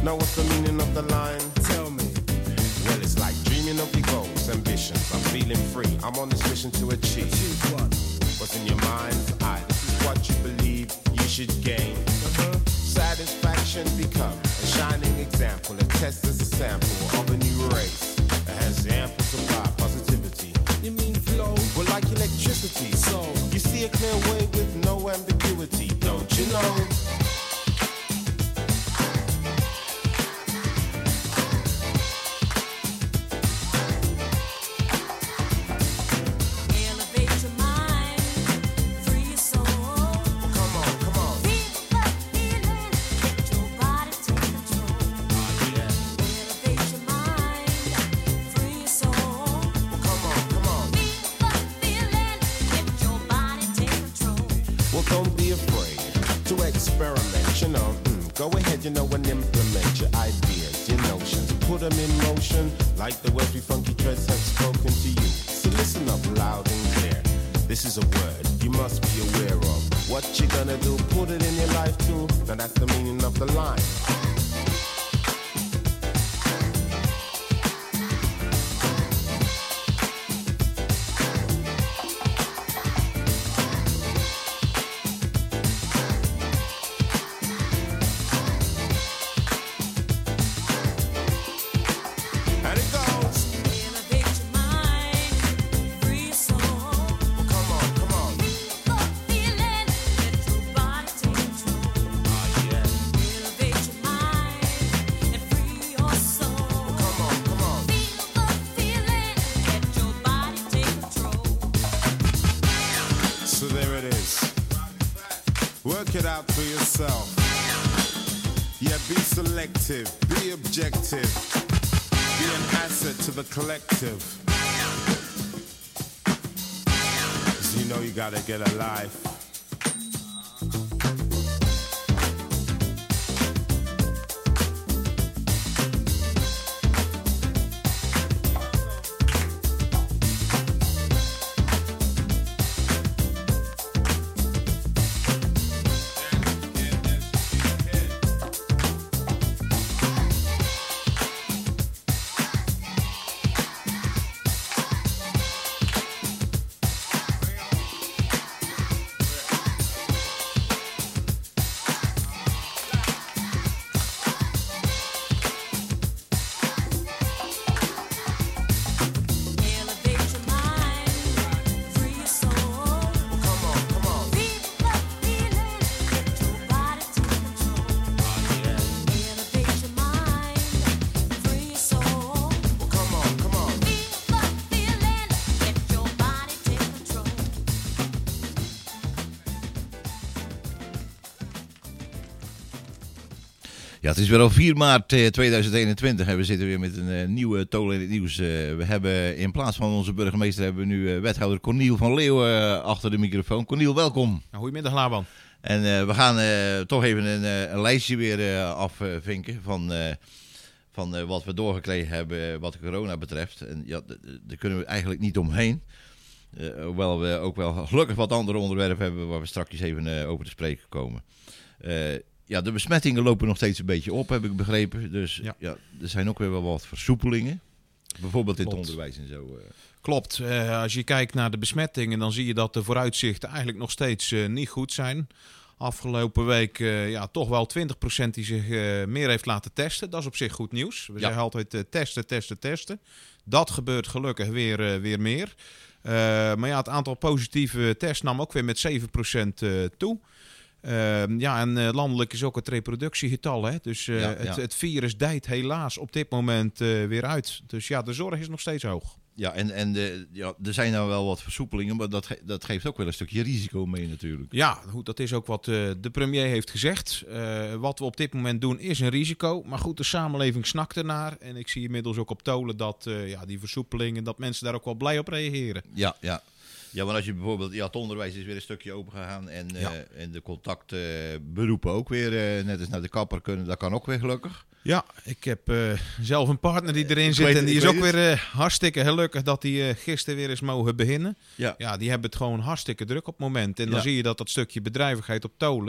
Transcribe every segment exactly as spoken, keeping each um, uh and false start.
Know what's the meaning of the line? Tell me. Well, it's like dreaming of your goals, ambitions. I'm feeling free. I'm on this mission to achieve. Achieve what? What's in your mind's eye? This is what you believe you should gain. Uh-huh. Satisfaction become a shining example. A test as a sample of a new race that has ample supply positivity. You mean flow? Well, like electricity. So you see a clear way with no ambiguity, don't you know? You know, and implement your ideas, your notions, put them in motion, like the words we funky dreads have spoken to you. So listen up loud and clear. This is a word you must be aware of. What you gonna do, put it in your life too. Now that's the meaning of the line. Be objective, be an asset to the collective. So you know you gotta get a life. Ja, het is weer al vier maart tweeduizend eenentwintig en we zitten weer met een uh, nieuwe Tolen in het nieuws. Uh, we hebben in plaats van onze burgemeester hebben we nu uh, wethouder Corniel van Leeuwen uh, achter de microfoon. Corniel, welkom. Nou, goedemiddag, Laban. En uh, we gaan uh, toch even een, uh, een lijstje weer uh, afvinken van, uh, van uh, wat we doorgekregen hebben wat de corona betreft. En ja, daar kunnen we eigenlijk niet omheen. Uh, hoewel we ook wel gelukkig wat andere onderwerpen hebben waar we straks even uh, over te spreken komen. Uh, Ja, de besmettingen lopen nog steeds een beetje op, heb ik begrepen. Dus ja, ja er zijn ook weer wel wat versoepelingen. Bijvoorbeeld in Klopt. het onderwijs en zo. Uh. Klopt. Uh, als je kijkt naar de besmettingen, dan zie je dat de vooruitzichten eigenlijk nog steeds uh, niet goed zijn. Afgelopen week uh, ja, toch wel twintig procent die zich uh, meer heeft laten testen. Dat is op zich goed nieuws. We ja. zeggen altijd uh, testen, testen, testen. Dat gebeurt gelukkig weer, uh, weer meer. Uh, maar ja, het aantal positieve tests nam ook weer met zeven procent uh, toe. Uh, ja, en uh, landelijk is ook het reproductiegetal. Hè? Dus uh, ja, ja. Het, het virus dijt helaas op dit moment uh, weer uit. Dus ja, de zorg is nog steeds hoog. Ja, en, en de, ja, er zijn nou wel wat versoepelingen, maar dat, ge- dat geeft ook wel een stukje risico mee natuurlijk. Ja, goed, dat is ook wat uh, de premier heeft gezegd. Uh, wat we op dit moment doen is een risico. Maar goed, de samenleving snakt ernaar. En ik zie inmiddels ook op Tolen dat uh, ja, die versoepelingen, dat mensen daar ook wel blij op reageren. Ja, ja. Ja, want als je bijvoorbeeld, ja, het onderwijs is weer een stukje open gegaan en, ja. uh, en de contactberoepen uh, ook weer, uh, net als naar de kapper kunnen, dat kan ook weer gelukkig. Ja, ik heb uh, zelf een partner die erin zit en die is ook het. weer uh, hartstikke gelukkig dat die uh, gisteren weer eens mogen beginnen. Ja. ja, die hebben het gewoon hartstikke druk op het moment. En dan ja. zie je dat dat stukje bedrijvigheid op Tolen,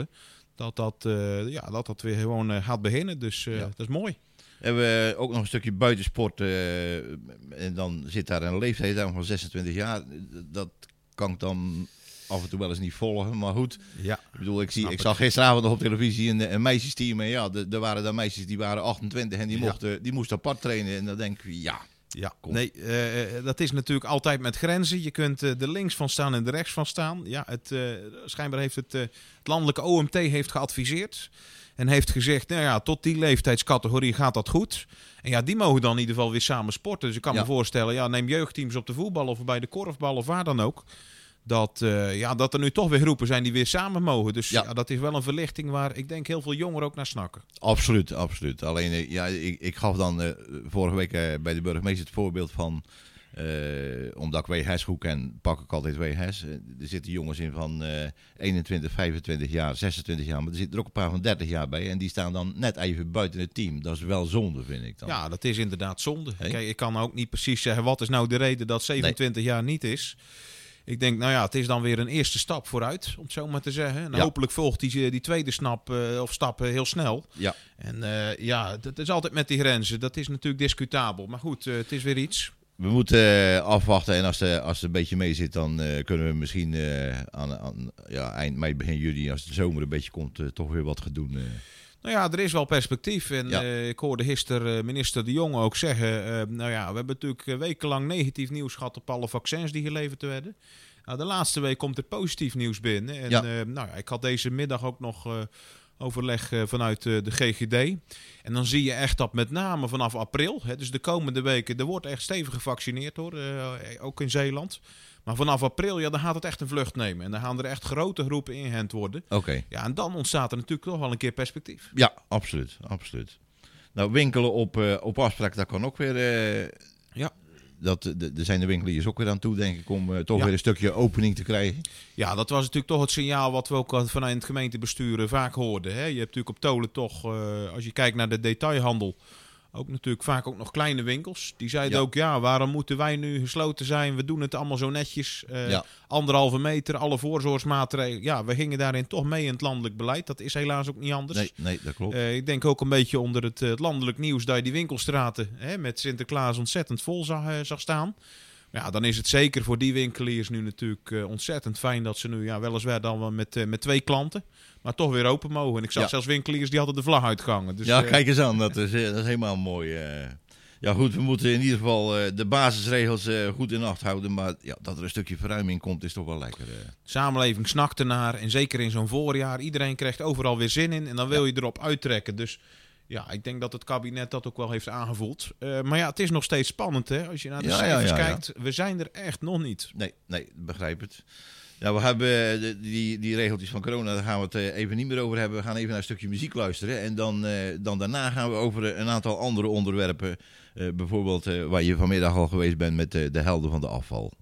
dat dat, uh, ja, dat, dat weer gewoon uh, gaat beginnen. Dus uh, ja. dat is mooi. Hebben we ook nog een stukje buitensport. Uh, en dan zit daar een leeftijd aan van zesentwintig jaar. Dat kan ik dan af en toe wel eens niet volgen. Maar goed, ja, ik bedoel, ik, zie, ik zag gisteravond nog op televisie een, een meisjesteam. En ja, er waren daar meisjes die waren achtentwintig en die, ja. mochten, die moesten apart trainen. En dan denk ik, ja... Ja, kom. nee, uh, dat is natuurlijk altijd met grenzen. Je kunt uh, er links van staan en er rechts van staan. Ja, het, uh, schijnbaar heeft het, uh, het landelijke O M T heeft geadviseerd. En heeft gezegd, nou ja, tot die leeftijdscategorie gaat dat goed. En ja, die mogen dan in ieder geval weer samen sporten. Dus ik kan ja. me voorstellen, ja, neem jeugdteams op de voetbal of bij de korfbal of waar dan ook. Dat, uh, ja, dat er nu toch weer groepen zijn die weer samen mogen. Dus ja. Ja, dat is wel een verlichting waar ik denk heel veel jongeren ook naar snakken. Absoluut, absoluut. Alleen, uh, ja, ik, ik gaf dan uh, vorige week uh, bij de burgemeester het voorbeeld van... Uh, omdat ik W H S goed ken, pak ik altijd W H S. Uh, er zitten jongens in van uh, eenentwintig, vijfentwintig jaar, zesentwintig jaar. Maar er zitten er ook een paar van dertig jaar bij. En die staan dan net even buiten het team. Dat is wel zonde, vind ik dan. Ja, dat is inderdaad zonde. Hey? Kijk, ik kan ook niet precies zeggen, wat is nou de reden dat zevenentwintig nee. jaar niet is... Ik denk, nou ja, het is dan weer een eerste stap vooruit, om het zo maar te zeggen. En ja. hopelijk volgt die, die tweede stap, uh, of stap uh, heel snel. Ja. En uh, ja, dat is altijd met die grenzen. Dat is natuurlijk discutabel. Maar goed, uh, het is weer iets. We moeten uh, afwachten en als, de, als het een beetje mee zit, dan uh, kunnen we misschien uh, aan, aan ja, eind mei, begin juli, als de zomer een beetje komt, uh, toch weer wat gaan doen. Uh. Nou ja, er is wel perspectief. En ja. uh, ik hoorde gisteren uh, minister De Jonge ook zeggen... Uh, nou ja, we hebben natuurlijk uh, wekenlang negatief nieuws gehad op alle vaccins die geleverd werden. Nou, de laatste week komt er positief nieuws binnen. En ja. uh, nou ja, ik had deze middag ook nog uh, overleg uh, vanuit uh, de G G D. En dan zie je echt dat met name vanaf april... Hè, dus de komende weken, er wordt echt stevig gevaccineerd hoor. Uh, ook in Zeeland. Maar vanaf april, ja, dan gaat het echt een vlucht nemen. En dan gaan er echt grote groepen ingeënt worden. Oké. Okay. Ja, en dan ontstaat er natuurlijk toch wel een keer perspectief. Ja, absoluut. absoluut. Nou, winkelen op, uh, op afspraak, dat kan ook weer... Uh, ja. Dat, de, de zijn de winkeliers ook weer aan toe, denk ik, om uh, toch ja. weer een stukje opening te krijgen. Ja, dat was natuurlijk toch het signaal wat we ook vanuit het gemeentebestuur vaak hoorden. Hè? Je hebt natuurlijk op Tolen toch, uh, als je kijkt naar de detailhandel... Ook natuurlijk vaak ook nog kleine winkels. Die zeiden ja. ook, ja, waarom moeten wij nu gesloten zijn? We doen het allemaal zo netjes. Uh, ja. Anderhalve meter, alle voorzorgsmaatregelen. Ja, we gingen daarin toch mee in het landelijk beleid. Dat is helaas ook niet anders. Nee, nee dat klopt. Uh, ik denk ook een beetje onder het, het landelijk nieuws... dat je die winkelstraten hè, met Sinterklaas ontzettend vol zag, uh, zag staan. Ja, dan is het zeker voor die winkeliers nu natuurlijk uh, ontzettend fijn... dat ze nu ja, weliswaar dan wel met, uh, met twee klanten... maar toch weer open mogen. En ik zag ja. zelfs winkeliers die hadden de vlag uitgehangen. Dus, ja, uh, kijk eens aan. Dat is, dat is helemaal mooi. Uh, ja goed, we moeten in ieder geval uh, de basisregels uh, goed in acht houden. Maar ja, dat er een stukje verruiming komt is toch wel lekker. Uh. De samenleving snakt ernaar. En zeker in zo'n voorjaar. Iedereen krijgt overal weer zin in. En dan wil je erop uittrekken. Dus ja, ik denk dat het kabinet dat ook wel heeft aangevoeld. Uh, maar ja, het is nog steeds spannend hè. Als je naar de ja, cijfers ja, ja, kijkt. Ja. We zijn er echt nog niet. Nee, nee, begrijp het. Ja, we hebben de, die, die regeltjes van corona, daar gaan we het even niet meer over hebben. We gaan even naar een stukje muziek luisteren. En dan, uh, dan daarna gaan we over een aantal andere onderwerpen. Uh, bijvoorbeeld uh, waar je vanmiddag al geweest bent met uh, de helden van de afval.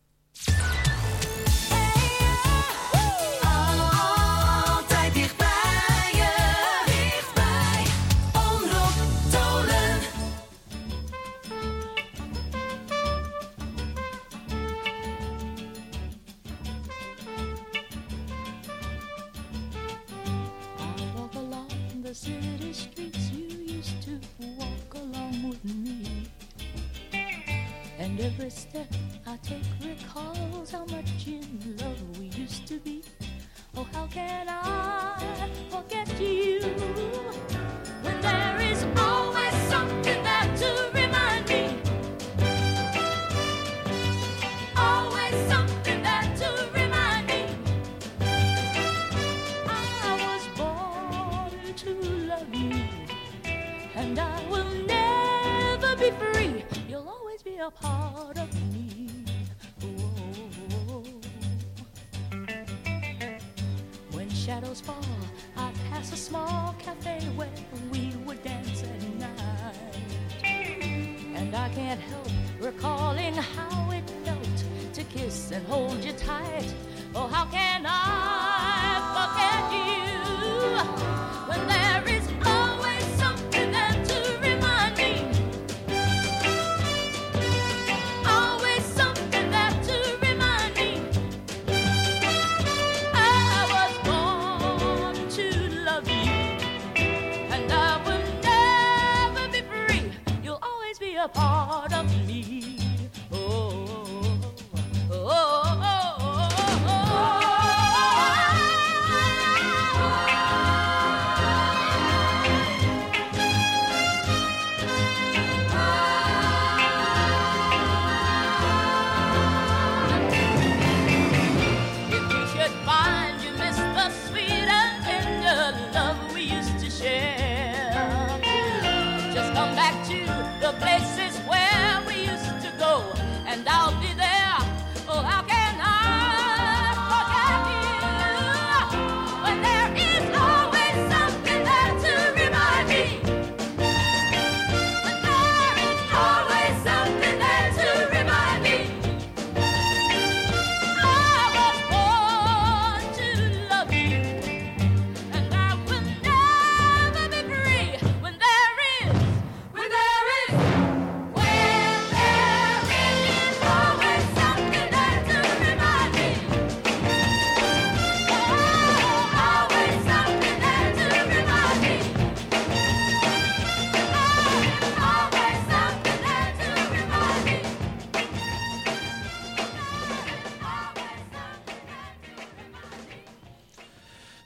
Every step I take recalls how much in love we used to be. Oh, how can I forget you when there is always something there to remind me? Always something there to remind me. I was born to love you, and I will never be free. You'll always be a part of me. Whoa. When shadows fall, I pass a small cafe where we would dance at night. And I can't help recalling how it felt to kiss and hold you tight. Oh, how can I forget you when there is always something there to remind me? To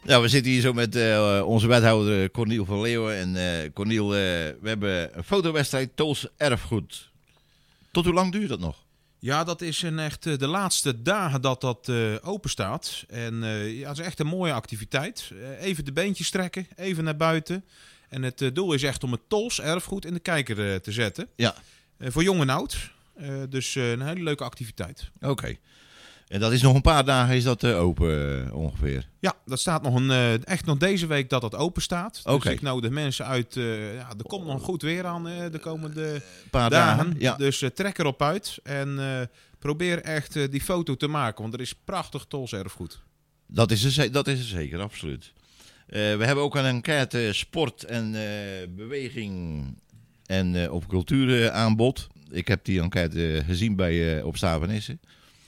Nou, we zitten hier zo met uh, onze wethouder Corniel van Leeuwen. En uh, Corniel, uh, we hebben een fotowedstrijd Tools Erfgoed. Tot hoe lang duurt dat nog? Ja, dat is een echt uh, de laatste dagen dat dat uh, open staat. En uh, ja, het is echt een mooie activiteit. Uh, even de beentjes strekken, even naar buiten. En het uh, doel is echt om het Tools Erfgoed in de kijker uh, te zetten. Ja. Uh, voor jong en oud. Uh, dus uh, een hele leuke activiteit. Oké. Okay. En dat is nog een paar dagen is dat uh, open uh, ongeveer? Ja, dat staat nog een, uh, echt nog deze week dat dat open staat. Okay. Dus ik nodig mensen uit... Uh, ja, er komt nog goed weer aan uh, de komende paar dagen. dagen ja. Dus uh, trek erop uit en uh, probeer echt uh, die foto te maken. Want er is prachtig Tools erfgoed. Dat is er, dat is er zeker, absoluut. Uh, we hebben ook een enquête sport en uh, beweging en uh, op cultuur uh, aanbod. Ik heb die enquête gezien bij uh, op Stavenisse.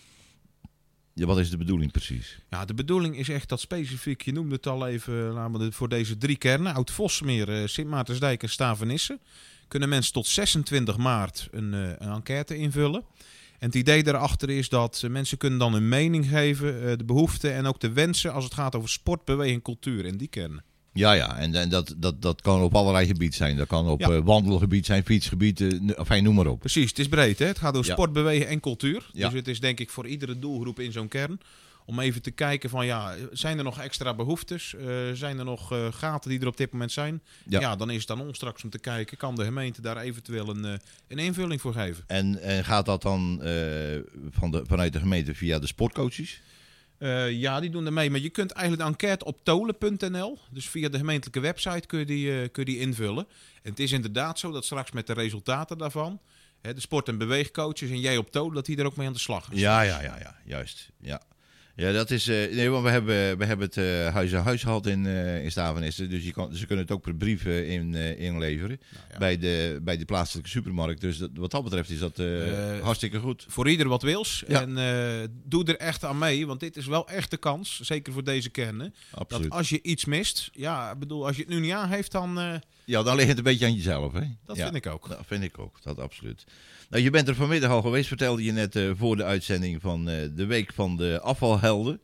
Ja, wat is de bedoeling precies? Ja, de bedoeling is echt dat specifiek, je noemde het al even, laten we voor deze drie kernen, Oud-Vossemeer, Sint Maartensdijk en Stavenisse, kunnen mensen tot zesentwintig maart een, een enquête invullen. En het idee daarachter is dat mensen kunnen dan hun mening geven, de behoeften en ook de wensen als het gaat over sport, beweging, cultuur in die kernen. Ja, ja, en, en dat, dat, dat kan op allerlei gebied zijn. Dat kan op ja. uh, wandelgebied zijn, fietsgebied, uh, enfin, noem maar op. Precies, het is breed. Hè? Het gaat over ja. sport, bewegen en cultuur. Ja. Dus het is denk ik voor iedere doelgroep in zo'n kern. Om even te kijken van, ja, zijn er nog extra behoeftes? Uh, zijn er nog uh, gaten die er op dit moment zijn? Ja. ja, dan is het aan ons straks om te kijken, kan de gemeente daar eventueel een, uh, een invulling voor geven. En, en gaat dat dan uh, van de, vanuit de gemeente via de sportcoaches? Uh, ja, die doen er mee. Maar je kunt eigenlijk de enquête op tolen punt n l, dus via de gemeentelijke website, kun je die, uh, kun je die invullen. En het is inderdaad zo dat straks met de resultaten daarvan, hè, de sport- en beweegcoaches en jij op tolen, dat die er ook mee aan de slag is. Ja, ja, ja, ja, juist. Ja. Ja, dat is. Uh, nee, want we hebben, we hebben het uh, huis aan huis gehad in, uh, in Stavenisse. Dus je kan, ze kunnen het ook per brief uh, in, uh, inleveren. Nou, ja. bij, de, bij de plaatselijke supermarkt. Dus dat, wat dat betreft is dat uh, uh, hartstikke goed. Voor ieder wat wils. Ja. En uh, doe er echt aan mee. Want dit is wel echt de kans. Zeker voor deze kernen. Absoluut. Dat als je iets mist. Ja, ik bedoel, als je het nu niet aan heeft, dan. Uh, ja, dan ligt het een beetje aan jezelf. Hè? Dat ja, vind ik ook. Dat vind ik ook. Dat absoluut. Nou, je bent er vanmiddag al geweest, vertelde je net uh, voor de uitzending van uh, de week van de afvalhelden.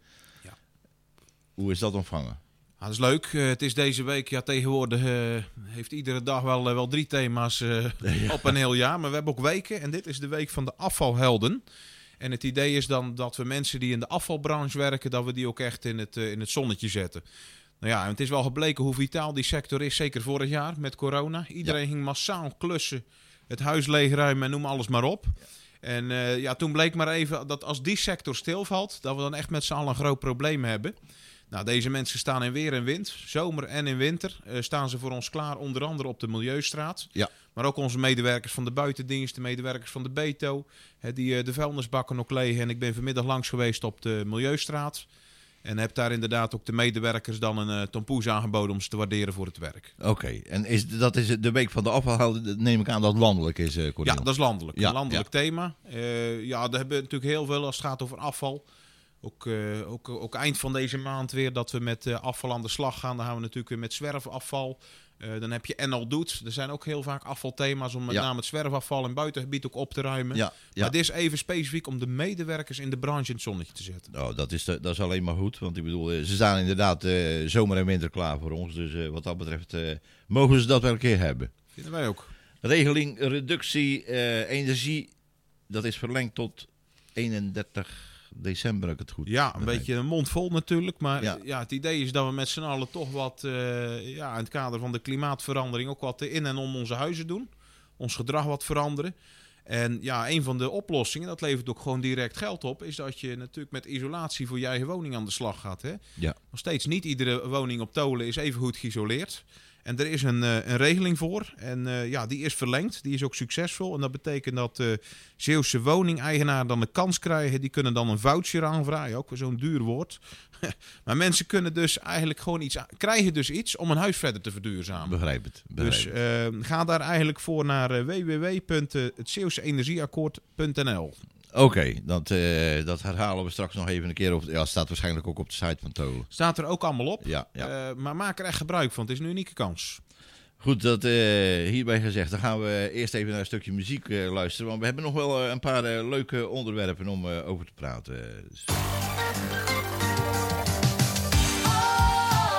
Hoe is dat ontvangen? Ja, dat is leuk. Uh, het is deze week, ja, tegenwoordig uh, heeft iedere dag wel, uh, wel drie thema's uh, ja. op een heel jaar. Maar we hebben ook weken en dit is de week van de afvalhelden. En het idee is dan dat we mensen die in de afvalbranche werken, dat we die ook echt in het, uh, in het zonnetje zetten. Nou ja, en het is wel gebleken hoe vitaal die sector is, zeker vorig jaar met corona. Iedereen ja. ging massaal klussen, het huis leegruimen en noem alles maar op. Ja. En uh, ja, toen bleek maar even dat als die sector stilvalt, dat we dan echt met z'n allen een groot probleem hebben. Nou, deze mensen staan in weer en wind, zomer en in winter, uh, staan ze voor ons klaar, onder andere op de Milieustraat. Ja. Maar ook onze medewerkers van de buitendienst, de medewerkers van de Beto, hè, die uh, de vuilnisbakken ook legen. En ik ben vanmiddag langs geweest op de Milieustraat. En heb daar inderdaad ook de medewerkers dan een uh, tompoes aangeboden om ze te waarderen voor het werk. Oké, okay. En is, dat is de week van de afvalhelden, neem ik aan dat landelijk is, uh, Cornel? Ja, dat is landelijk. Ja, een landelijk ja. thema. Uh, ja, daar hebben we natuurlijk heel veel als het gaat over afval. Ook, uh, ook, ook eind van deze maand weer dat we met uh, afval aan de slag gaan. Dan gaan we natuurlijk weer met zwerfafval. Uh, dan heb je N L Doet. Er zijn ook heel vaak afvalthema's om met ja. name het zwerfafval en buitengebied ook op te ruimen. Ja, ja. Maar dit is even specifiek om de medewerkers in de branche in het zonnetje te zetten. Oh, dat, is de, dat is alleen maar goed. Want ik bedoel, ze staan inderdaad uh, zomer en winter klaar voor ons. Dus uh, wat dat betreft uh, mogen ze dat wel een keer hebben. Vinden wij ook. Regeling reductie uh, energie. Dat is verlengd tot eenendertig december, ik het goed. Ja, een beetje een mond vol natuurlijk. Maar ja. Ja, het idee is dat we met z'n allen toch wat uh, ja, in het kader van de klimaatverandering ook wat in en om onze huizen doen. Ons gedrag wat veranderen. En ja, een van de oplossingen, dat levert ook gewoon direct geld op, is dat je natuurlijk met isolatie voor je eigen woning aan de slag gaat. Hè? Ja. Nog steeds niet iedere woning op Tolen is even goed geïsoleerd. En er is een, uh, een regeling voor. En uh, ja, die is verlengd. Die is ook succesvol. En dat betekent dat uh, Zeeuwse woningeigenaren dan de kans krijgen. Die kunnen dan een voucher aanvragen. Ook weer zo'n duur woord. Maar mensen kunnen dus eigenlijk gewoon iets aan, krijgen dus iets om een huis verder te verduurzamen. Begrijp het. Begrijp dus uh, ga daar eigenlijk voor naar uh, w w w punt het zeeuwse energieakkoord punt n l. Oké, okay, dat, uh, dat herhalen we straks nog even een keer. Op, ja, staat waarschijnlijk ook op de site van Tolen. Staat er ook allemaal op. Ja, ja. Uh, maar maak er echt gebruik van. Het is een unieke kans. Goed, dat uh, hierbij gezegd. Dan gaan we eerst even naar een stukje muziek uh, luisteren. Want we hebben nog wel uh, een paar uh, leuke onderwerpen om uh, over te praten. Dus. Oh,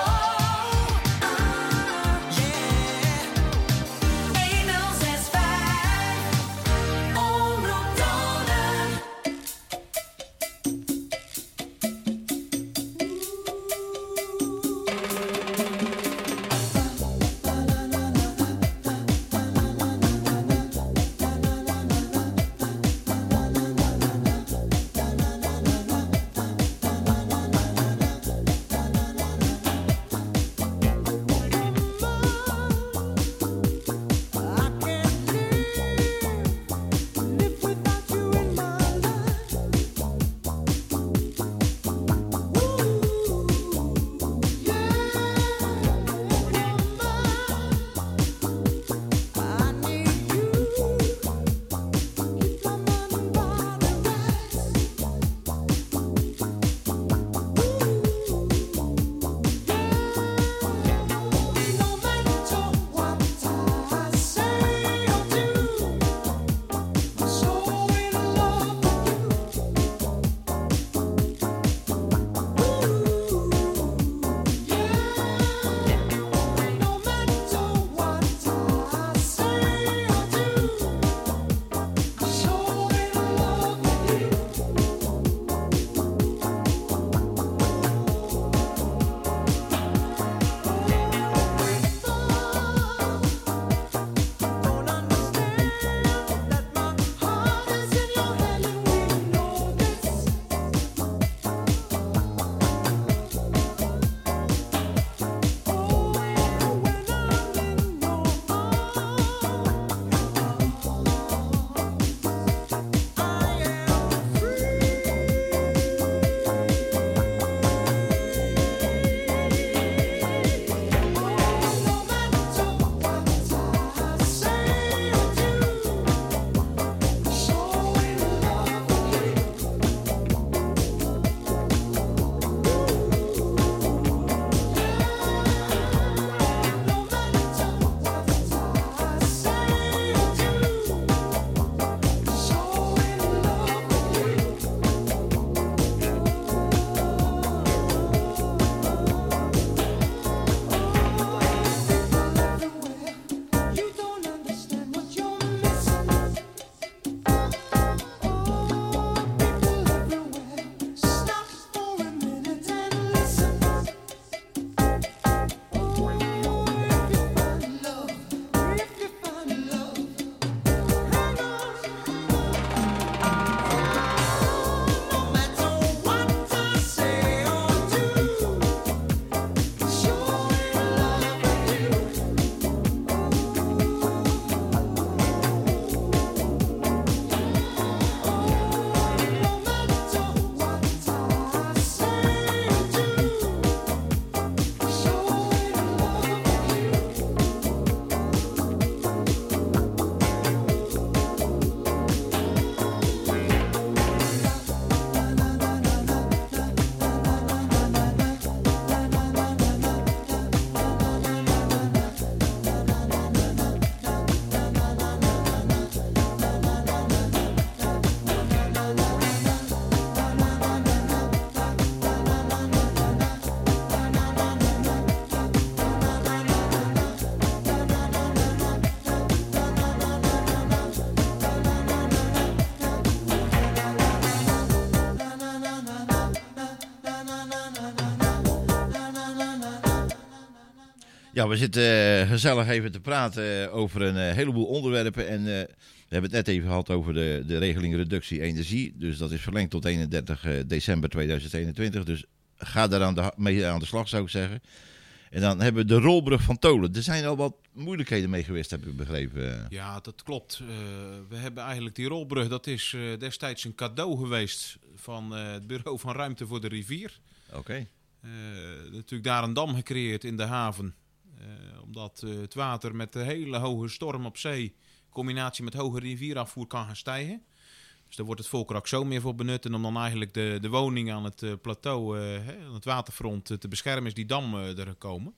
Ja, we zitten uh, gezellig even te praten over een uh, heleboel onderwerpen. En uh, we hebben het net even gehad over de, de regeling reductie energie. Dus dat is verlengd tot eenendertig december tweeduizend eenentwintig. Dus ga daar aan de, mee aan de slag, zou ik zeggen. En dan hebben we de rolbrug van Tolen. Er zijn al wat moeilijkheden mee geweest, heb ik begrepen. Ja, dat klopt. Uh, we hebben eigenlijk die rolbrug, dat is uh, destijds een cadeau geweest van uh, het Bureau van Ruimte voor de Rivier. Oké. Okay. Uh, natuurlijk daar een dam gecreëerd in de haven. Uh, omdat uh, het water met de hele hoge storm op zee, in combinatie met hoge rivierafvoer, kan gaan stijgen. Dus daar wordt het Volkerak zo meer voor benut. En om dan eigenlijk de, de woningen aan het uh, plateau, uh, hè, aan het waterfront uh, te beschermen, is die dam uh, er gekomen.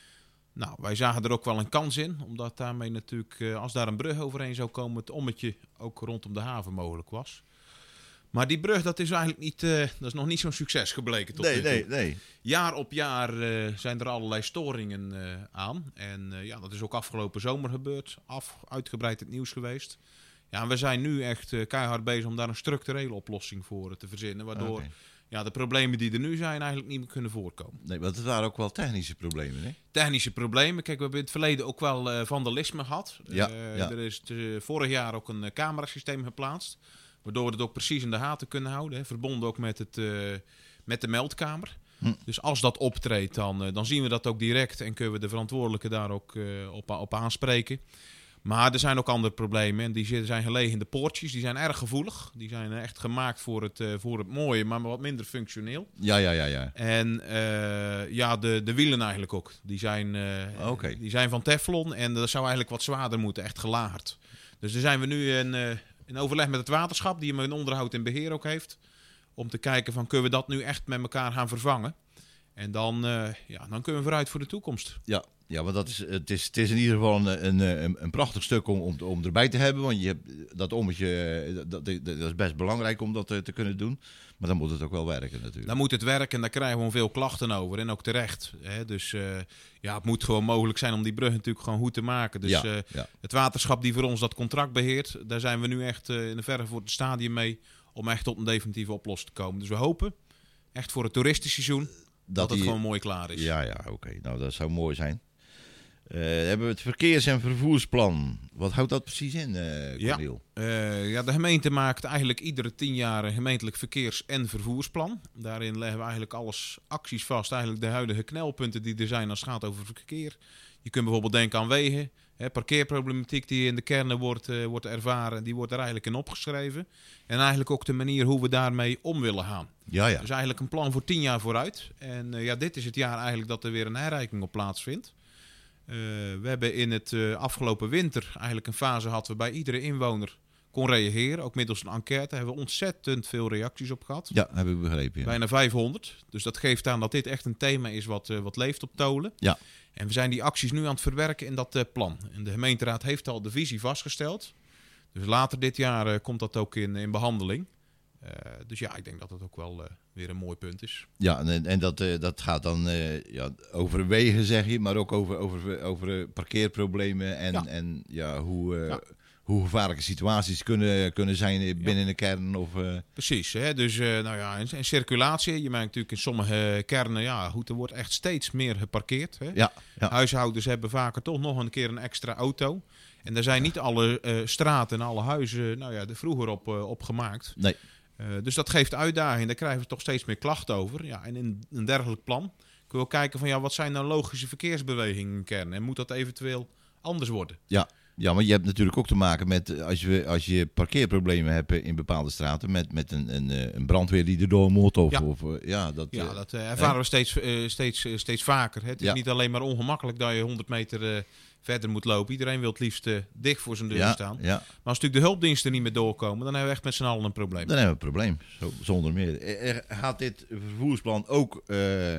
Nou, wij zagen er ook wel een kans in. Omdat daarmee natuurlijk, uh, als daar een brug overheen zou komen, het ommetje ook rondom de haven mogelijk was. Maar die brug, dat is eigenlijk niet, uh, dat is nog niet zo'n succes gebleken tot nee, nu toe. Nee, nee. Jaar op jaar uh, zijn er allerlei storingen uh, aan. En uh, ja, dat is ook afgelopen zomer gebeurd. Af, uitgebreid het nieuws geweest. Ja, en we zijn nu echt uh, keihard bezig om daar een structurele oplossing voor uh, te verzinnen. Waardoor okay. ja, de problemen die er nu zijn eigenlijk niet meer kunnen voorkomen. Nee, want het waren ook wel technische problemen, hè? Technische problemen. Kijk, we hebben in het verleden ook wel uh, vandalisme gehad. Ja, uh, ja. Er is uh, vorig jaar ook een uh, camerasysteem geplaatst. Waardoor we het ook precies in de gaten kunnen houden. Hè, verbonden ook met, het, uh, met de meldkamer. Hm. Dus als dat optreedt, dan, uh, dan zien we dat ook direct. En kunnen we de verantwoordelijke daar ook uh, op, op aanspreken. Maar er zijn ook andere problemen. En die zijn gelegen in de poortjes. Die zijn erg gevoelig. Die zijn echt gemaakt voor het, uh, voor het mooie, maar wat minder functioneel. Ja, ja, ja. ja. En uh, ja, de, de wielen eigenlijk ook. Die zijn, uh, okay. die zijn van Teflon. En dat zou eigenlijk wat zwaarder moeten. Echt gelagerd. Dus daar zijn we nu in, uh, in overleg met het waterschap. Die hem in onderhoud en beheer ook heeft. Om te kijken van, kunnen we dat nu echt met elkaar gaan vervangen? En dan, uh, ja, dan kunnen we vooruit voor de toekomst. Ja. Ja, want dat is, het, is, het is in ieder geval een, een, een, een prachtig stuk om, om, om erbij te hebben. Want je hebt dat ommetje, dat, dat is best belangrijk om dat te, te kunnen doen. Maar dan moet het ook wel werken natuurlijk. Dan moet het werken en daar krijgen we gewoon veel klachten over. En ook terecht. Hè? Dus uh, ja, het moet gewoon mogelijk zijn om die brug natuurlijk gewoon goed te maken. Dus ja, uh, ja. het waterschap die voor ons dat contract beheert, daar zijn we nu echt uh, in de verre voor het stadium mee. Om echt tot een definitieve oplossing te komen. Dus we hopen, echt voor het toeristisch seizoen, dat, dat het die... gewoon mooi klaar is. Ja, ja, oké. Okay. Nou, dat zou mooi zijn. Uh, hebben we het verkeers- en vervoersplan. Wat houdt dat precies in, uh, ja. Uh, ja, de gemeente maakt eigenlijk iedere tien jaar een gemeentelijk verkeers- en vervoersplan. Daarin leggen we eigenlijk alles acties vast. Eigenlijk de huidige knelpunten die er zijn als het gaat over verkeer. Je kunt bijvoorbeeld denken aan wegen. Hè, parkeerproblematiek die in de kernen wordt, uh, wordt ervaren. Die wordt er eigenlijk in opgeschreven. En eigenlijk ook de manier hoe we daarmee om willen gaan. Ja, ja. Dus eigenlijk een plan voor tien jaar vooruit. En uh, ja, dit is het jaar eigenlijk dat er weer een herrijking op plaatsvindt. Uh, we hebben in het uh, afgelopen winter eigenlijk een fase gehad waarbij iedere inwoner kon reageren. Ook middels een enquête. Daar hebben we ontzettend veel reacties op gehad. Ja, heb ik begrepen. Ja. Bijna vijfhonderd. Dus dat geeft aan dat dit echt een thema is wat, uh, wat leeft op Tolen. Ja. En we zijn die acties nu aan het verwerken in dat uh, plan. En de gemeenteraad heeft al de visie vastgesteld. Dus later dit jaar uh, komt dat ook in, in behandeling. Uh, dus ja, ik denk dat dat ook wel uh, weer een mooi punt is. Ja, en, en dat, uh, dat gaat dan uh, ja, over wegen, zeg je, maar ook over, over, over parkeerproblemen en ja, en, ja, hoe, uh, ja. hoe gevaarlijke situaties kunnen, kunnen zijn binnen ja. een kern. Of, uh... Precies, hè? Dus uh, nou ja, en, en circulatie. Je merkt natuurlijk in sommige kernen, ja, goed, er wordt echt steeds meer geparkeerd. Hè? Ja, ja. Huishoudens hebben vaker toch nog een keer een extra auto. En daar zijn niet alle uh, straten en alle huizen nou ja, er vroeger op, uh, op gemaakt. Nee. Uh, dus dat geeft uitdaging. Daar krijgen we toch steeds meer klachten over. Ja, en in een dergelijk plan kunnen we kijken van ja, wat zijn nou logische verkeersbewegingen in kern? En moet dat eventueel anders worden? Ja, ja, maar je hebt natuurlijk ook te maken met als je, als je parkeerproblemen hebt in bepaalde straten met, met een, een, een brandweer die erdoor moet. Of, ja. of, ja, dat, ja, dat uh, ervaren we steeds, uh, steeds, uh, steeds vaker. Hè? Het is ja. niet alleen maar ongemakkelijk dat je honderd meter... Uh, verder moet lopen. Iedereen wil het liefst uh, dicht voor zijn deur ja, staan. Ja. Maar als natuurlijk de hulpdiensten niet meer doorkomen, dan hebben we echt met z'n allen een probleem. Dan hebben we een probleem, zo, zonder meer. Er, gaat dit vervoersplan ook uh, uh,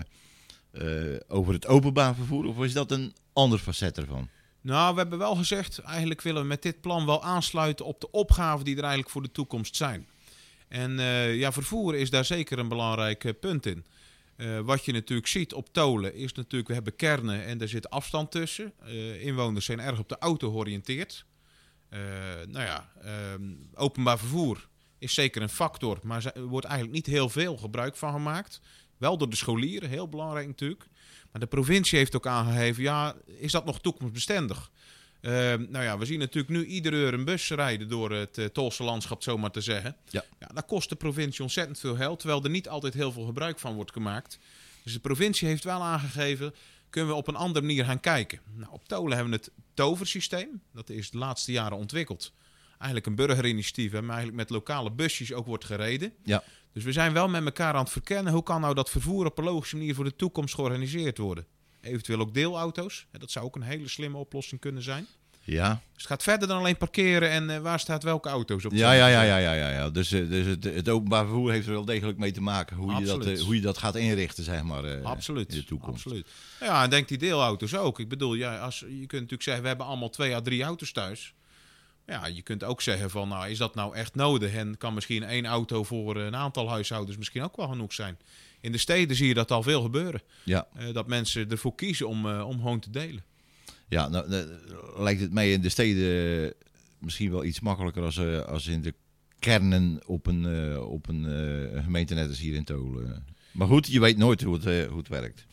over het openbaar vervoer of is dat een ander facet ervan? Nou, we hebben wel gezegd, eigenlijk willen we met dit plan wel aansluiten op de opgaven die er eigenlijk voor de toekomst zijn. En uh, ja, vervoer is daar zeker een belangrijk uh, punt in. Uh, wat je natuurlijk ziet op Tolen is natuurlijk, we hebben kernen en daar zit afstand tussen. Uh, inwoners zijn erg op de auto georiënteerd. Uh, nou ja, uh, openbaar vervoer is zeker een factor, maar er wordt eigenlijk niet heel veel gebruik van gemaakt. Wel door de scholieren, heel belangrijk natuurlijk. Maar de provincie heeft ook aangegeven, ja, is dat nog toekomstbestendig? Uh, nou ja, we zien natuurlijk nu iedere uur een bus rijden door het uh, Tolse landschap, zomaar te zeggen. Ja. Ja, dat kost de provincie ontzettend veel geld, terwijl er niet altijd heel veel gebruik van wordt gemaakt. Dus de provincie heeft wel aangegeven, kunnen we op een andere manier gaan kijken. Nou, op Tolen hebben we het toversysteem. Dat is de laatste jaren ontwikkeld. Eigenlijk een burgerinitiatief, hè, maar eigenlijk met lokale busjes ook wordt gereden. Ja. Dus we zijn wel met elkaar aan het verkennen. Hoe kan nou dat vervoer op een logische manier voor de toekomst georganiseerd worden? Eventueel ook deelauto's. Dat zou ook een hele slimme oplossing kunnen zijn. Ja. Dus het gaat verder dan alleen parkeren en uh, waar staat welke auto's op. Ja, ja, ja, ja, ja, ja, ja. Dus, uh, dus het, het openbaar vervoer heeft er wel degelijk mee te maken. Hoe, je dat, uh, hoe je dat gaat inrichten, zeg maar, uh, Absoluut. in de toekomst. Absoluut. Ja, en denk die deelauto's ook. Ik bedoel, ja, als, je kunt natuurlijk zeggen, we hebben allemaal twee à drie auto's thuis. Ja, je kunt ook zeggen van, nou, is dat nou echt nodig? En kan misschien één auto voor een aantal huishoudens misschien ook wel genoeg zijn. In de steden zie je dat al veel gebeuren. Ja. Uh, dat mensen ervoor kiezen om, uh, om gewoon te delen. Ja, nou, nou lijkt het mij in de steden misschien wel iets makkelijker als, uh, als in de kernen op een, uh, op een uh, gemeente net als hier in Tolen. Maar goed, je weet nooit hoe het, uh, hoe het werkt.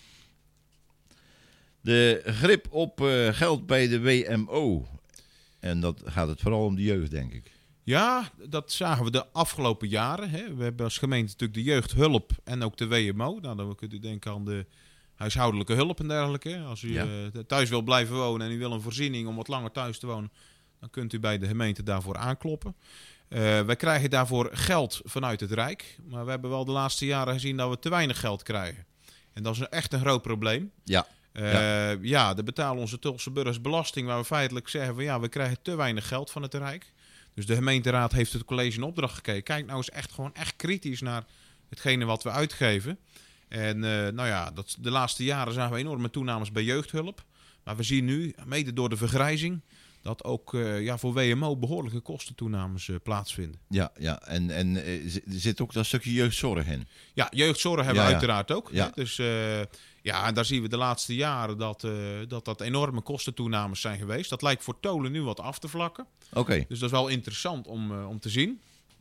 De grip op uh, geld bij de W M O. En dat gaat het vooral om de jeugd, denk ik. Ja, dat zagen we de afgelopen jaren. Hè. We hebben als gemeente natuurlijk de jeugdhulp en ook de W M O. Nou, dan kunt u denken aan de huishoudelijke hulp en dergelijke. Als u ja. uh, thuis wil blijven wonen en u wil een voorziening om wat langer thuis te wonen, dan kunt u bij de gemeente daarvoor aankloppen. Uh, wij krijgen daarvoor geld vanuit het Rijk. Maar we hebben wel de laatste jaren gezien dat we te weinig geld krijgen. En dat is echt een groot probleem. Ja. Uh, ja. ja, dan betalen onze Tulse burgers belasting, waar we feitelijk zeggen van ja, we krijgen te weinig geld van het Rijk. Dus de gemeenteraad heeft het college in opdracht gekeken. Kijk nou eens echt gewoon echt kritisch naar hetgene wat we uitgeven. En uh, nou ja, dat, de laatste jaren zagen we enorme toenames bij jeugdhulp. Maar we zien nu, mede door de vergrijzing, dat ook uh, ja, voor W M O behoorlijke kostentoenames uh, plaatsvinden. Ja, ja. en, en uh, er zit ook dat stukje jeugdzorg in. Ja, jeugdzorg hebben ja, we ja. uiteraard ook. Ja. Hè? Dus uh, ja, en daar zien we de laatste jaren dat, uh, dat dat enorme kostentoenames zijn geweest. Dat lijkt voor Tolen nu wat af te vlakken. Oké. Okay. Dus dat is wel interessant om, uh, om te zien.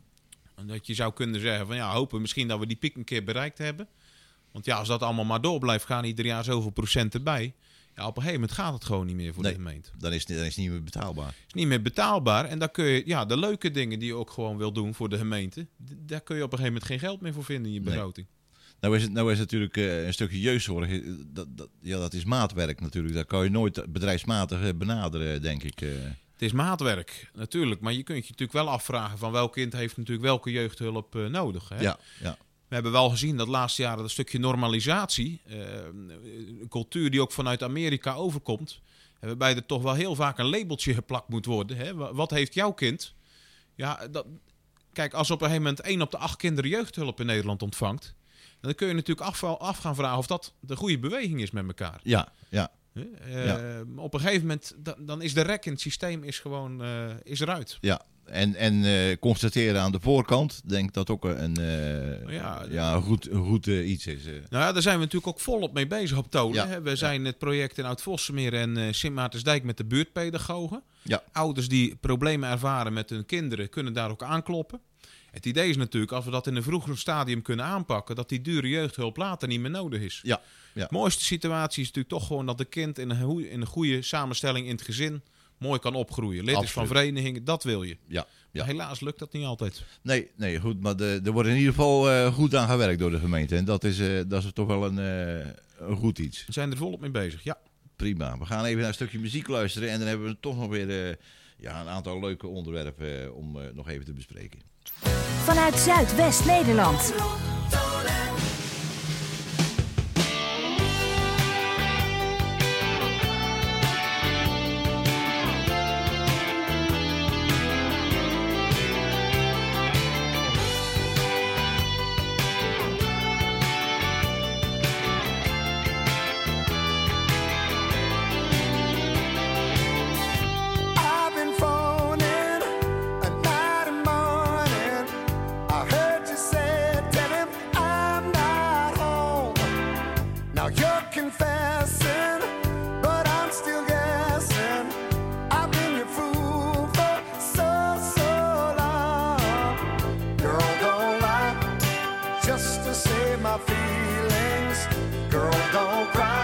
En dat je zou kunnen zeggen van ja, hopen misschien dat we die piek een keer bereikt hebben. Want ja, als dat allemaal maar door blijft gaan, ieder jaar zoveel procent erbij. Ja, op een gegeven moment gaat het gewoon niet meer voor nee, de gemeente. Dan is, dan is het niet meer betaalbaar. Het is niet meer betaalbaar. En daar kun je, ja, de leuke dingen die je ook gewoon wil doen voor de gemeente, daar kun je op een gegeven moment geen geld meer voor vinden in je begroting. Nee. Nou is het nou is het natuurlijk uh, een stukje jeugdzorg. Dat, dat, ja, dat is maatwerk natuurlijk. Dat kan je nooit bedrijfsmatig benaderen, denk ik. Uh. Het is maatwerk, natuurlijk. Maar je kunt je natuurlijk wel afvragen van welk kind heeft natuurlijk welke jeugdhulp uh, nodig. Hè? Ja, ja. We hebben wel gezien dat de laatste jaren een stukje normalisatie, uh, een cultuur die ook vanuit Amerika overkomt, waarbij er toch wel heel vaak een labeltje geplakt moet worden. Hè? Wat heeft jouw kind? Ja, dat, kijk, als op een gegeven moment één op de acht kinderen jeugdhulp in Nederland ontvangt, dan kun je natuurlijk af, af gaan vragen of dat de goede beweging is met elkaar. Ja, ja. Uh, ja. Op een gegeven moment, dan, dan is de rek in het systeem is gewoon uh, is eruit. Ja. En, en uh, constateren aan de voorkant, denk dat ook een, uh, ja, ja, een goed, een goed uh, iets is. Uh. Nou ja, daar zijn we natuurlijk ook volop mee bezig op Tolen. Ja, Hè? We zijn ja. het project in Oud-Vossemeer en uh, Sint Maartensdijk met de buurtpedagogen. Ja. Ouders die problemen ervaren met hun kinderen kunnen daar ook aankloppen. Het idee is natuurlijk, als we dat in een vroeger stadium kunnen aanpakken, dat die dure jeugdhulp later niet meer nodig is. Ja. Ja. De mooiste situatie is natuurlijk toch gewoon dat de kind in een, in een goede samenstelling in het gezin mooi kan opgroeien. Lid is van verenigingen, dat wil je. Ja, ja. Maar helaas lukt dat niet altijd. Nee, nee goed, maar de, er wordt in ieder geval uh, goed aan gewerkt door de gemeente. En dat is, uh, dat is toch wel een, uh, een goed iets. We zijn er volop mee bezig, ja. Prima. We gaan even naar een stukje muziek luisteren. En dan hebben we toch nog weer uh, ja, een aantal leuke onderwerpen uh, om uh, nog even te bespreken. Vanuit Zuidwest-Nederland. Just to save my feelings, girl, don't cry.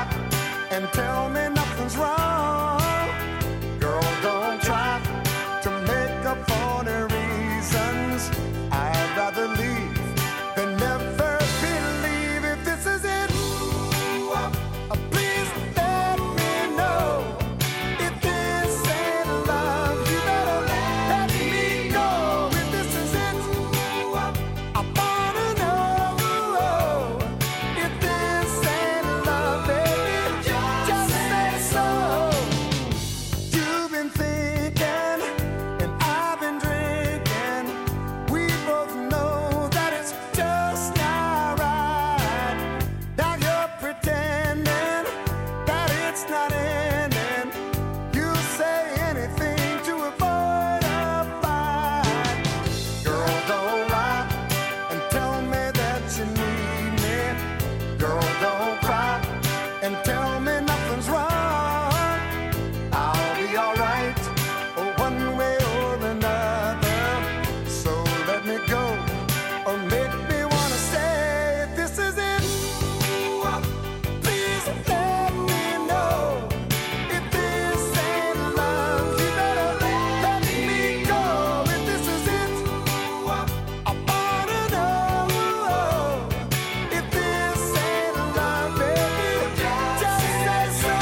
and tell me nothing's wrong. Girl, don't try to make up for the reasons. I'd rather leave than never believe. If this is it, uh, please let me know. If this ain't love, you better let me go. If this is it, I wanna know. If this ain't love, baby, just say so. You've been thinking and I've been drinking. We both know that it's just not right. Now you're pretending that it's not ending. You say anything to avoid a fight. Girl, don't lie and tell me that you need me. Girl, don't cry and tell me nothing's wrong. I'll be alright, one way or another. So let me go or make me wanna stay. If this is it, please let me know. If this ain't love, you better let me go. If this is it, I wanna know. If this ain't love, baby, just say so.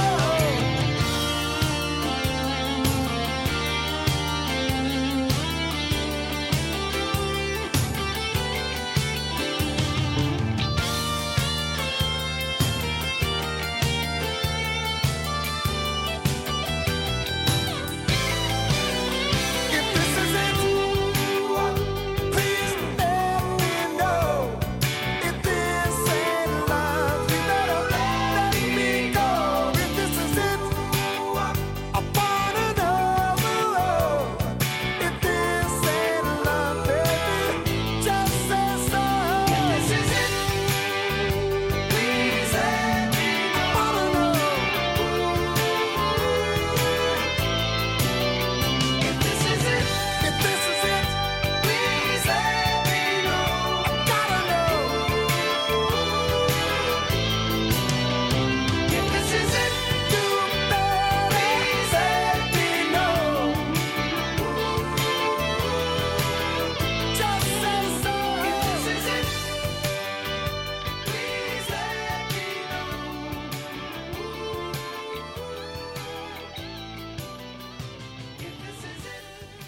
If this is it, please let me know. If this ain't love, you better let me go. If this is it, I wanna know. If this ain't love, baby, just say so. If this is it, please let me know. I wanna know. If this is it, if this is it, please let me know. I gotta know. If this is it, you better please let me know. Just say so. If this is it, please let me know. If this is it,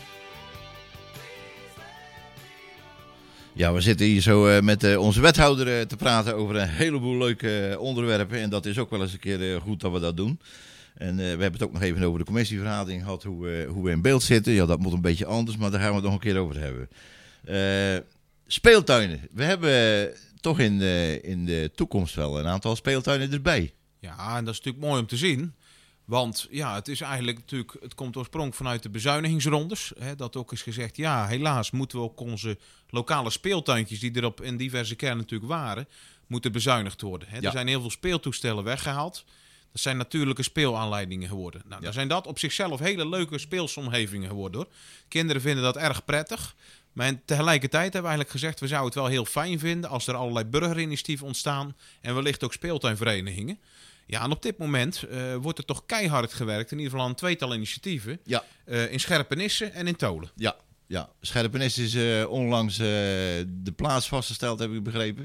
Ja, we zitten hier zo eh, met eh, onze wethouder eh, te praten over een heleboel leuke eh, onderwerpen. En dat is ook wel eens een keer eh, goed dat we dat doen. En eh, we hebben het ook nog even over de commissievergadering gehad, hoe, eh, hoe we in beeld zitten. Ja, dat moet een beetje anders, maar daar gaan we het nog een keer over hebben. Eh, speeltuinen. We hebben eh, toch in de, in de toekomst wel een aantal speeltuinen erbij. Ja, en dat is natuurlijk mooi om te zien. Want ja, het is eigenlijk natuurlijk, het komt oorspronkelijk vanuit de bezuinigingsrondes. Hè, dat ook is gezegd, ja, helaas moeten we ook onze lokale speeltuintjes, die er op in diverse kernen natuurlijk waren, moeten bezuinigd worden. Hè. Ja. Er zijn heel veel speeltoestellen weggehaald. Dat zijn natuurlijke speelaanleidingen geworden. Nou, Ja. dan zijn dat op zichzelf hele leuke speelsomgevingen geworden, hoor. Kinderen vinden dat erg prettig. Maar tegelijkertijd hebben we eigenlijk gezegd, we zouden het wel heel fijn vinden als er allerlei burgerinitiatieven ontstaan en wellicht ook speeltuinverenigingen. Ja, en op dit moment uh, wordt er toch keihard gewerkt, in ieder geval aan een tweetal initiatieven, Ja, uh, in Scherpenisse en in Tolen. ja, ja. Scherpenis is eh, onlangs eh, de plaats vastgesteld, heb ik begrepen.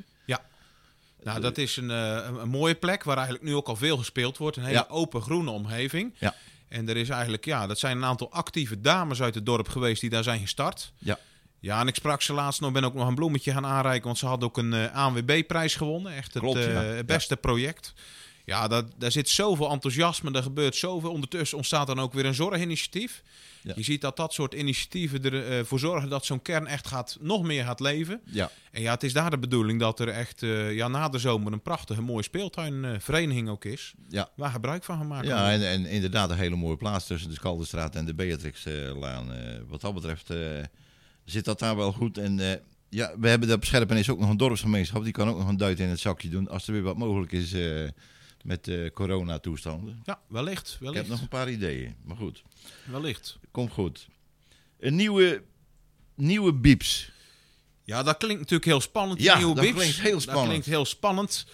Nou, dat is een, uh, een, een mooie plek waar eigenlijk nu ook al veel gespeeld wordt. Een hele Ja. open groene omgeving. Ja. En er is eigenlijk, ja, dat zijn een aantal actieve dames uit het dorp geweest die daar zijn gestart. Ja. Ja, en ik sprak ze laatst nog, ben ook nog een bloemetje gaan aanreiken, want ze hadden ook een uh, A N W B-prijs gewonnen. Echt het Klopt, ja. uh, beste Ja. project. Ja, dat, daar zit zoveel enthousiasme, er gebeurt zoveel. Ondertussen ontstaat dan ook weer een zorginitiatief. Ja. Je ziet dat dat soort initiatieven ervoor zorgen dat zo'n kern echt gaat, nog meer gaat leven. Ja. En ja, het is daar de bedoeling dat er echt uh, ja, na de zomer een prachtige mooie speeltuinvereniging uh, ook is. Ja. Waar gebruik van gaan maken. Ja, en, en inderdaad een hele mooie plaats tussen de Skaldenstraat en de Beatrixlaan. Uh, wat dat betreft uh, zit dat daar wel goed. En uh, ja, we hebben op Scherpenisse ook nog een dorpsgemeenschap. Die kan ook nog een duit in het zakje doen als er weer wat mogelijk is uh, met uh, coronatoestanden. Ja, wellicht. wellicht. Ik heb nog een paar ideeën, maar goed. Wellicht. Komt goed. Een nieuwe, nieuwe Bieps. Ja, dat klinkt natuurlijk heel spannend. Ja, nieuwe dat Bieps. klinkt heel spannend. Dat klinkt heel spannend.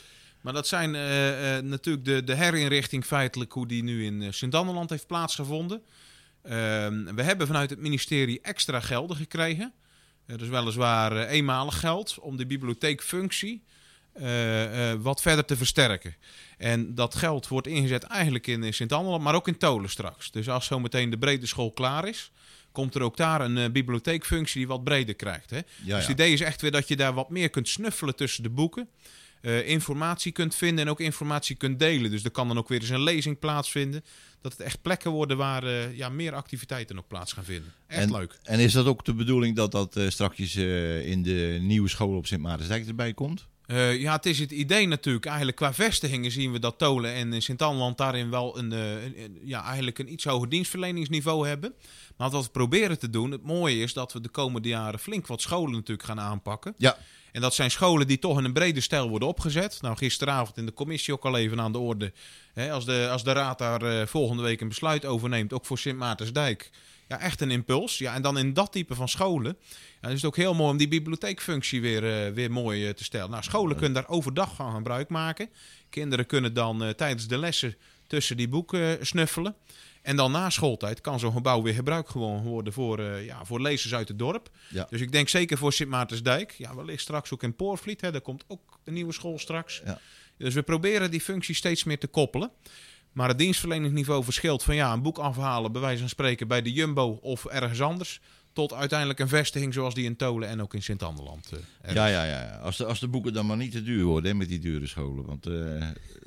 Maar dat zijn uh, uh, natuurlijk de, de herinrichting feitelijk hoe die nu in uh, Sint-Anneland heeft plaatsgevonden. Uh, we hebben vanuit het ministerie extra gelden gekregen. Uh, dus weliswaar uh, eenmalig geld om de bibliotheekfunctie uh, uh, wat verder te versterken. En dat geld wordt ingezet eigenlijk in Sint-Anneland, maar ook in Tholen straks. Dus als zometeen de brede school klaar is, komt er ook daar een uh, bibliotheekfunctie die wat breder krijgt. Hè? Ja, dus ja. het idee is echt weer dat je daar wat meer kunt snuffelen tussen de boeken. Uh, informatie kunt vinden en ook informatie kunt delen. Dus er kan dan ook weer eens een lezing plaatsvinden. Dat het echt plekken worden waar uh, ja, meer activiteiten ook plaats gaan vinden. Echt en, leuk. En is dat ook de bedoeling dat dat uh, strakjes uh, in de nieuwe school op Sint Maartensdijk erbij komt? Uh, ja, het is het idee natuurlijk. Eigenlijk qua vestigingen zien we dat Tholen en Sint-Anneland daarin wel een, uh, een, ja, eigenlijk een iets hoger dienstverleningsniveau hebben. Maar wat we proberen te doen, het mooie is dat we de komende jaren flink wat scholen natuurlijk gaan aanpakken. Ja. En dat zijn scholen die toch in een brede stijl worden opgezet. Nou, gisteravond in de commissie ook al even aan de orde. Hè, als, de, als de raad daar uh, volgende week een besluit over neemt, ook voor Sint Maartensdijk. Ja, echt een impuls. Ja, en dan in dat type van scholen. Ja, is het ook heel mooi om die bibliotheekfunctie weer, uh, weer mooi uh, te stellen. Nou, scholen kunnen daar overdag van gebruik maken. Kinderen kunnen dan uh, tijdens de lessen tussen die boeken uh, snuffelen. En dan na schooltijd kan zo'n gebouw weer gebruikt gewoon worden voor, uh, ja, voor lezers uit het dorp. Ja. Dus ik denk zeker voor Sint Maartensdijk. Ja, wellicht straks ook in Poortvliet. Hè, daar komt ook de nieuwe school straks. Ja. Dus we proberen die functie steeds meer te koppelen. Maar het dienstverleningsniveau verschilt van ja, een boek afhalen, bij wijze van spreken bij de Jumbo of ergens anders, tot uiteindelijk een vestiging zoals die in Tholen en ook in Sint-Anneland. Uh, Ja, ja, ja. Als de, als de boeken dan maar niet te duur worden hè, met die dure scholen. Want, uh...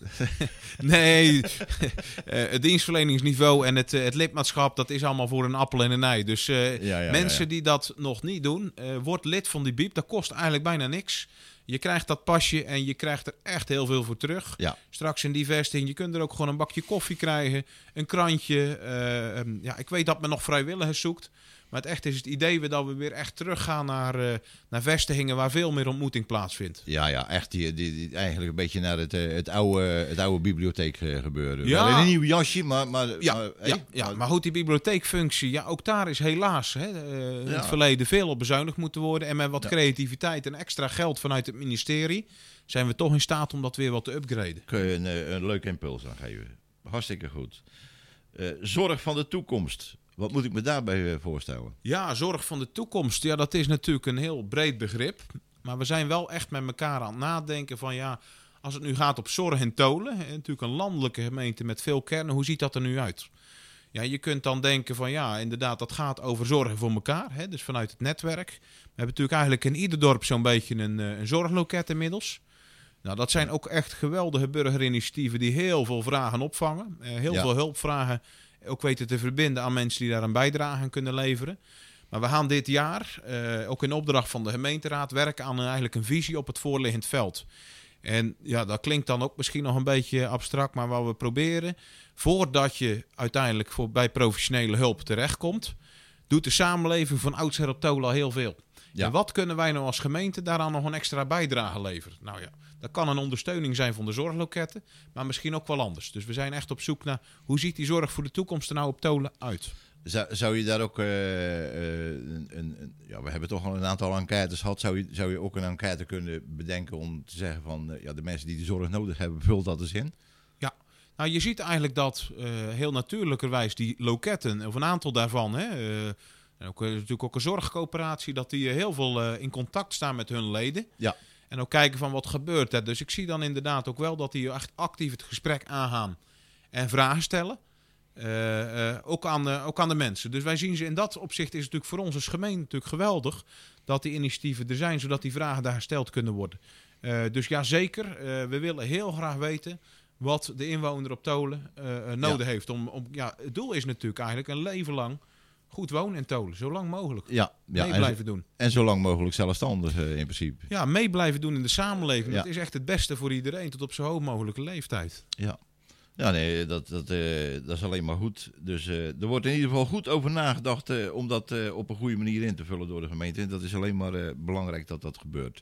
nee, uh, het dienstverleningsniveau en het, uh, het lidmaatschap, dat is allemaal voor een appel en een ei. Dus uh, ja, ja, mensen ja, ja. die dat nog niet doen, uh, word lid van die B I E B. Dat kost eigenlijk bijna niks. Je krijgt dat pasje en je krijgt er echt heel veel voor terug. Ja. Straks in die vestiging, je kunt er ook gewoon een bakje koffie krijgen, een krantje. Uh, um, ja, ik weet dat men nog vrijwilligers zoekt. Maar het echt is het idee weer dat we weer echt teruggaan naar, uh, naar vestigingen waar veel meer ontmoeting plaatsvindt. Ja, ja, echt die, die, die, eigenlijk een beetje naar het, uh, het, oude, het oude bibliotheek uh, gebeuren. Ja. Wel in een nieuw jasje, maar... maar Ja, maar, ja, hey, ja, maar- maar goed, die bibliotheekfunctie, ja, ook daar is helaas hè, uh, in Ja. het verleden veel op bezuinigd moeten worden. En met wat Ja. creativiteit en extra geld vanuit het ministerie zijn we toch in staat om dat weer wat te upgraden. kun je een, uh, een leuke impuls aan geven. Hartstikke goed. Uh, zorg van de toekomst. Wat moet ik me daarbij uh, voorstellen? Ja, zorg van de toekomst. Ja, dat is natuurlijk een heel breed begrip. Maar we zijn wel echt met elkaar aan het nadenken van ja, als het nu gaat op zorg in Tholen, hè, natuurlijk een landelijke gemeente met veel kernen, hoe ziet dat er nu uit? Ja, je kunt dan denken van ja, inderdaad, dat gaat over zorgen voor elkaar. Hè, dus vanuit het netwerk. We hebben natuurlijk eigenlijk in ieder dorp zo'n beetje een, uh, een zorgloket inmiddels. Nou, dat zijn ook echt geweldige burgerinitiatieven die heel veel vragen opvangen. Uh, heel Ja. veel hulpvragen ook weten te verbinden aan mensen die daar een bijdrage aan kunnen leveren. Maar we gaan dit jaar, uh, ook in opdracht van de gemeenteraad, werken aan een, eigenlijk een visie op het voorliggend veld. En ja, dat klinkt dan ook misschien nog een beetje abstract, maar wat we proberen, voordat je uiteindelijk voor, bij professionele hulp terechtkomt, doet de samenleving van oudsher op Tholen al heel veel. Ja. En wat kunnen wij nou als gemeente daaraan nog een extra bijdrage leveren? Nou ja, dat kan een ondersteuning zijn van de zorgloketten, maar misschien ook wel anders. Dus we zijn echt op zoek naar hoe ziet die zorg voor de toekomst er nou op Tholen uit? Zou, zou je daar ook... Uh, uh, een, een, ja, we hebben toch al een aantal enquêtes gehad. Zou je, zou je ook een enquête kunnen bedenken om te zeggen van... Uh, ja, de mensen die de zorg nodig hebben, vult dat eens in? Ja, nou je ziet eigenlijk dat uh, heel natuurlijkerwijs die loketten, of een aantal daarvan... Hè, uh, en ook uh, natuurlijk ook een zorgcoöperatie, dat die uh, heel veel uh, in contact staan met hun leden. Ja. En ook kijken van wat gebeurt er. Dus ik zie dan inderdaad ook wel dat die echt actief het gesprek aangaan en vragen stellen. Uh, uh, ook, aan de, ook aan de mensen. Dus wij zien ze in dat opzicht is het natuurlijk voor ons als gemeente natuurlijk geweldig dat die initiatieven er zijn, zodat die vragen daar gesteld kunnen worden. Uh, dus ja, zeker. Uh, we willen heel graag weten wat de inwoner op Tholen uh, nodig Ja. heeft. Om, om, ja, het doel is natuurlijk eigenlijk een leven lang goed wonen in Tholen. Zo lang mogelijk. Ja, ja mee en, blijven doen. en zo lang mogelijk zelfstandig uh, in principe. Ja, mee blijven doen in de samenleving. Ja. Dat is echt het beste voor iedereen tot op zo hoog mogelijke leeftijd. Ja. Ja, nee, dat, dat, uh, dat is alleen maar goed. Dus uh, er wordt in ieder geval goed over nagedacht uh, om dat uh, op een goede manier in te vullen door de gemeente. En dat is alleen maar uh, belangrijk dat dat gebeurt.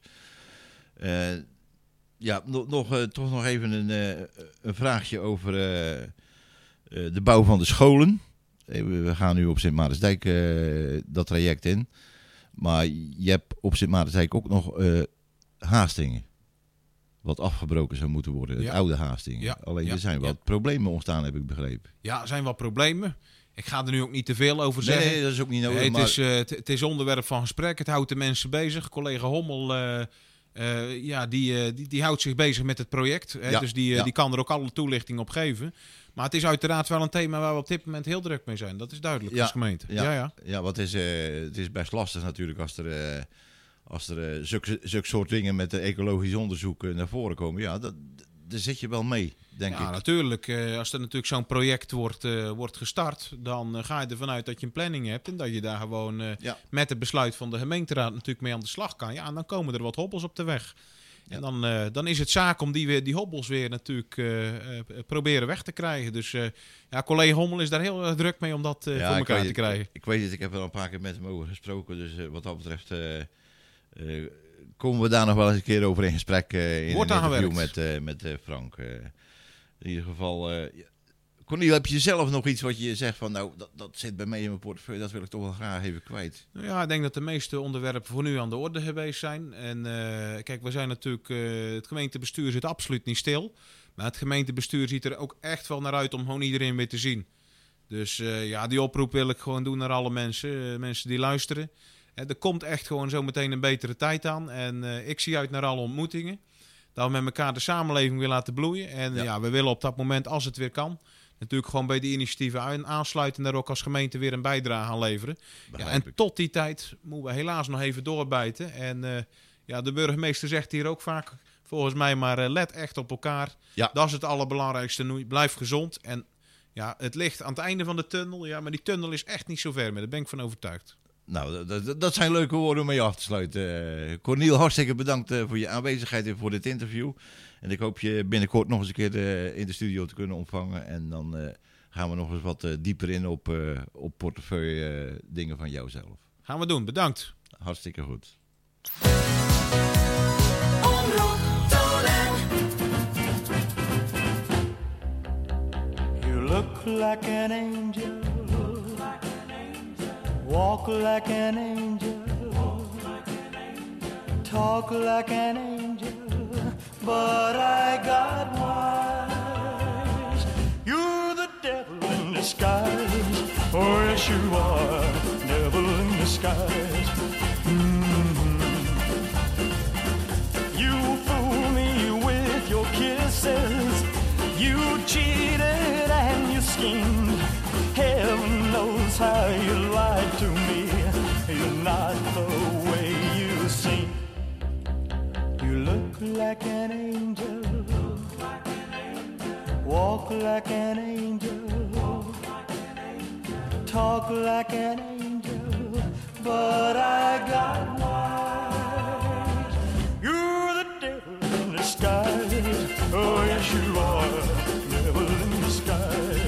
Uh, ja, nog, nog, uh, toch nog even een, uh, een vraagje over uh, uh, de bouw van de scholen. We gaan nu op Sint Maartensdijk uh, dat traject in. Maar je hebt op Sint Maartensdijk ook nog uh, Haastingen. wat afgebroken zou moeten worden. Het Ja. oude Haastingen. Ja. Alleen Ja. er zijn wat Ja. problemen ontstaan, heb ik begrepen. Ja, er zijn wat problemen. Ik ga er nu ook niet te veel over Nee, zeggen. nee, dat is ook niet nodig. Nee, het, maar... is, uh, het, het is onderwerp van gesprek. Het houdt de mensen bezig. Collega Hommel uh, uh, ja, die, uh, die, die houdt zich bezig met het project. Hè? Ja, Dus die, uh, ja. die kan er ook alle toelichting op geven. Maar het is uiteraard wel een thema waar we op dit moment heel druk mee zijn. Dat is duidelijk Ja, als gemeente. Ja, Ja, ja. ja wat is, uh, het is best lastig natuurlijk als er, uh, als er uh, zulke, zulke soort dingen met uh, ecologisch onderzoek uh, naar voren komen. Ja, dat, daar zit je wel mee, denk Ja, ik. natuurlijk. Uh, als er natuurlijk zo'n project wordt, uh, wordt gestart, dan uh, ga je ervan uit dat je een planning hebt en dat je daar gewoon uh, Ja. met het besluit van de gemeenteraad natuurlijk mee aan de slag kan. Ja, en dan komen er wat hobbels op de weg. En Ja. dan, uh, dan is het zaak om die, weer, die hobbels weer natuurlijk uh, uh, proberen weg te krijgen. Dus uh, ja, collega Hommel is daar heel uh, druk mee om dat uh, Ja, voor ik elkaar weet te het, krijgen. Ik, ik weet het, ik heb er al een paar keer met hem over gesproken. Dus uh, wat dat betreft uh, uh, komen we daar nog wel eens een keer over in gesprek uh, in Wordt een aan interview gewerkt. met, uh, met uh, Frank. Uh, in ieder geval... Uh, ja. Cornel, heb je zelf nog iets wat je zegt van... nou, dat, dat zit bij mij in mijn portefeuille, dat wil ik toch wel graag even kwijt. Nou ja, ik denk dat de meeste onderwerpen voor nu aan de orde geweest zijn. En uh, kijk, we zijn natuurlijk... Uh, het gemeentebestuur zit absoluut niet stil. Maar het gemeentebestuur ziet er ook echt wel naar uit om gewoon iedereen weer te zien. Dus uh, ja, die oproep wil ik gewoon doen naar alle mensen. Uh, mensen die luisteren. Uh, er komt echt gewoon zo meteen een betere tijd aan. En uh, ik zie uit naar alle ontmoetingen. Dat we met elkaar de samenleving weer laten bloeien. En ja. ja, we willen op dat moment, als het weer kan... natuurlijk gewoon bij die initiatieven aan, aansluiten... en daar ook als gemeente weer een bijdrage aan leveren. Ja, en ik. tot die tijd moeten we helaas nog even doorbijten. En uh, ja, de burgemeester zegt hier ook vaak... volgens mij maar uh, let echt op elkaar. Ja. Dat is het allerbelangrijkste nu. Blijf gezond. En ja, het ligt aan het einde van de tunnel. Ja, maar die tunnel is echt niet zo ver meer. Daar ben ik van overtuigd. Nou, dat, dat, dat zijn leuke woorden om mee af te sluiten. Uh, Cornel, hartstikke bedankt uh, voor je aanwezigheid en voor dit interview. En ik hoop je binnenkort nog eens een keer uh, in de studio te kunnen ontvangen. En dan uh, gaan we nog eens wat uh, dieper in op, uh, op portefeuille uh, dingen van jouzelf. Gaan we doen. Bedankt. Hartstikke goed. Omroep Tolen. You look like an angel. Walk like an angel. Talk like an angel. But I got wise. You're the devil in disguise. Oh, yes, you are. Devil in disguise. Mm-hmm. You fool me with your kisses. You cheated and you schemed. Heaven knows how you lied to me. You're not the way you seem. You look like an angel. Walk like an angel. Talk like an angel. But I got wise. You're the devil in disguise. Oh, yes, you are. Devil in disguise.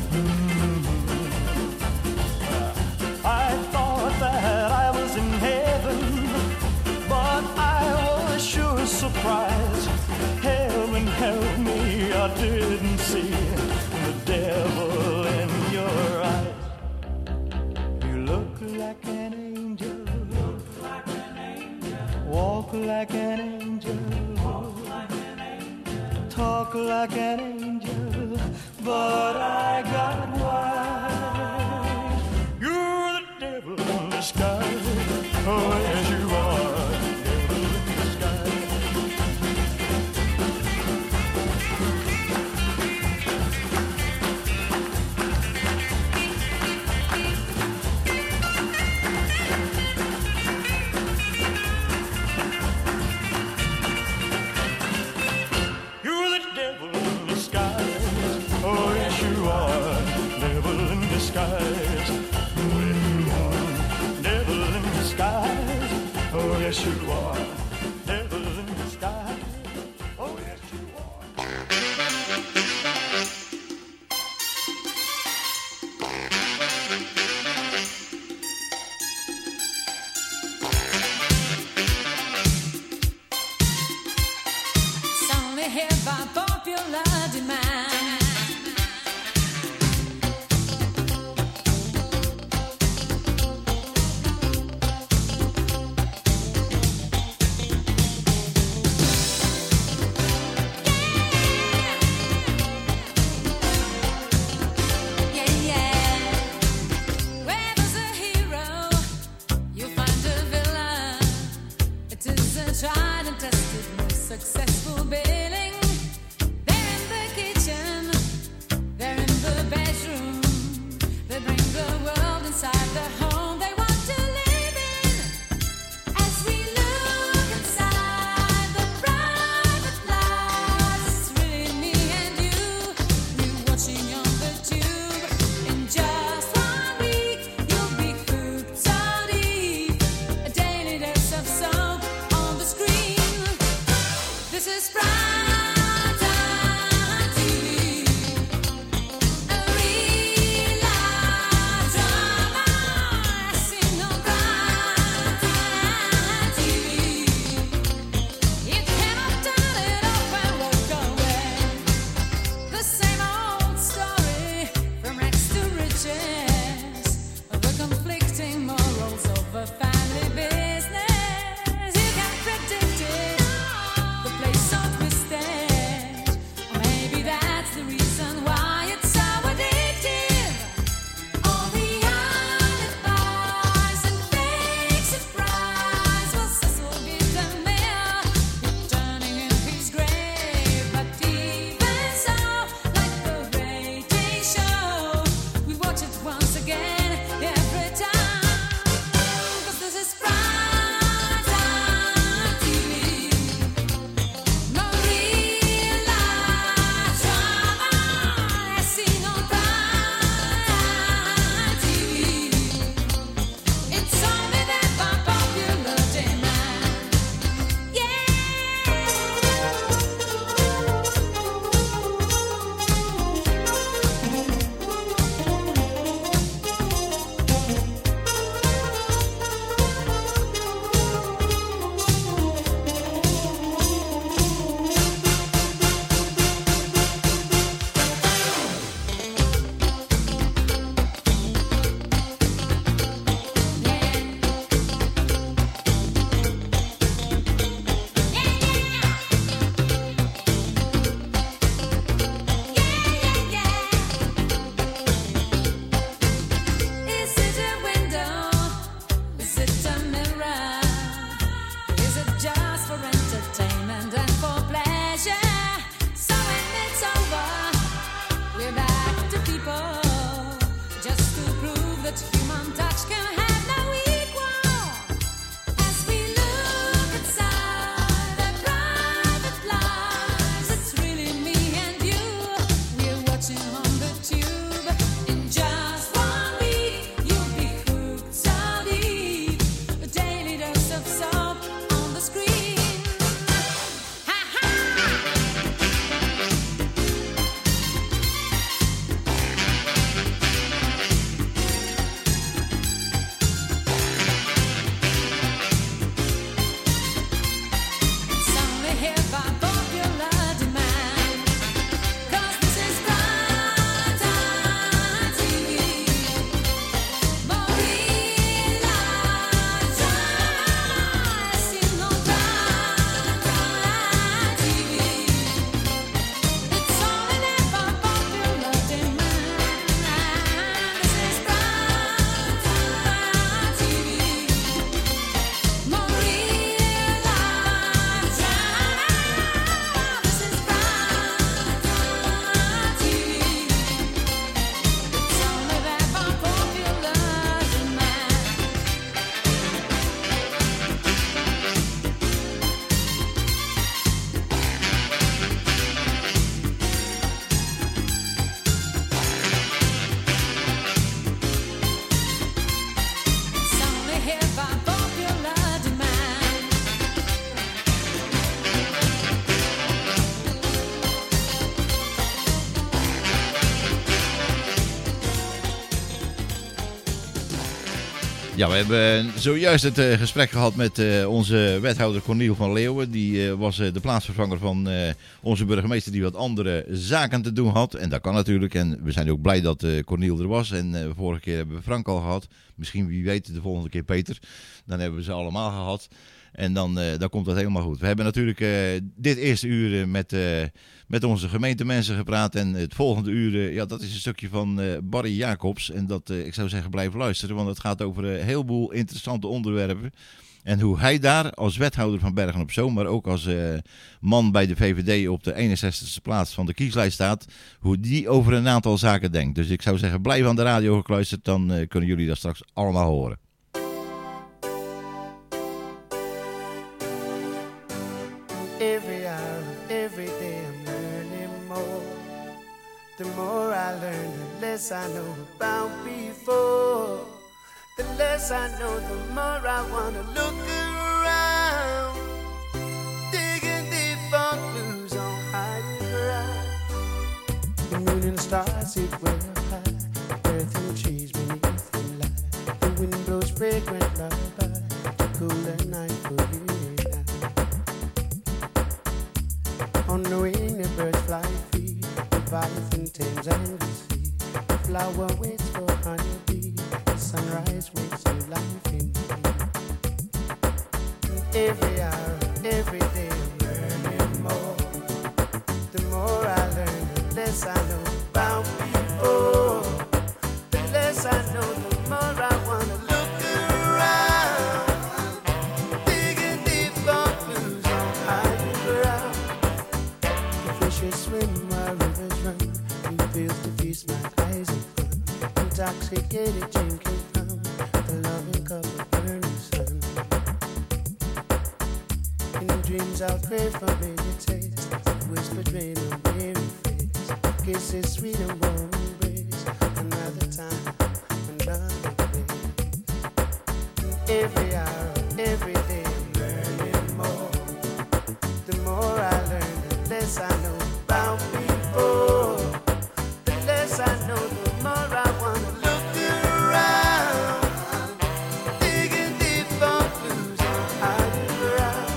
I thought that I was in heaven, but I was sure surprised. Heaven help me, I didn't see the devil in your eyes. You look like an angel, walk like an angel, talk like an angel, but I got wise. You're the devil in disguise. Oh, yes, you are. Devil in disguise. You're the devil in disguise. Oh, yes, you are. Devil in disguise. Devil in disguise. Oh, yes, you are. Devil in disguise. Oh, yes, you are. It's only here by popular demand. Ja, we hebben zojuist het uh, gesprek gehad met uh, onze wethouder Corniel van Leeuwen. Die uh, was uh, de plaatsvervanger van uh, onze burgemeester die wat andere zaken te doen had. En dat kan natuurlijk. En we zijn ook blij dat uh, Corniel er was. En uh, vorige keer hebben we Frank al gehad. Misschien, wie weet, de volgende keer Peter. Dan hebben we ze allemaal gehad. En dan, uh, dan komt dat helemaal goed. We hebben natuurlijk uh, dit eerste uur uh, met, uh, met onze gemeentemensen gepraat. En het volgende uur, uh, ja, dat is een stukje van uh, Barry Jacobs. En dat, uh, ik zou zeggen, blijf luisteren. Want het gaat over een heleboel interessante onderwerpen. En hoe hij daar als wethouder van Bergen op Zoom, maar ook als uh, man bij de V V D op de eenenzestigste plaats van de kieslijst staat. Hoe die over een aantal zaken denkt. Dus ik zou zeggen, blijf aan de radio gekluisterd. Dan uh, kunnen jullie dat straks allemaal horen. Every hour, every day I'm learning more. The more I learn, the less I know about before. The less I know, the more I wanna look around. Digging deep for clues on higher ground. The moon and stars sit way up high. Earth and trees beneath the light. The wind blows fragrant lullaby. The cooler night for you. On the wing, the birds fly free. The Leviathan tames and the sea. The flower waits for honeybee. The sunrise wakes new life in me. Every hour, every day, I'm learning more. The more I learn, the less I know about before. The less I know, the more I wanna look around. Digging deep for clues on higher ground. Fishes swim while rivers run. Two fields to feast my eyes upon. Intoxicated drinking from the loving cup of burning sun. In dreams I'll crave familiar taste. Whispered rain on weary face. Kisses sweet and warm embrace. Another time, another place. Every hour, every day I'm learning more. The more I learn, the less I know about before. The less I know, the more I wanna look around. Digging deep for clues on higher ground.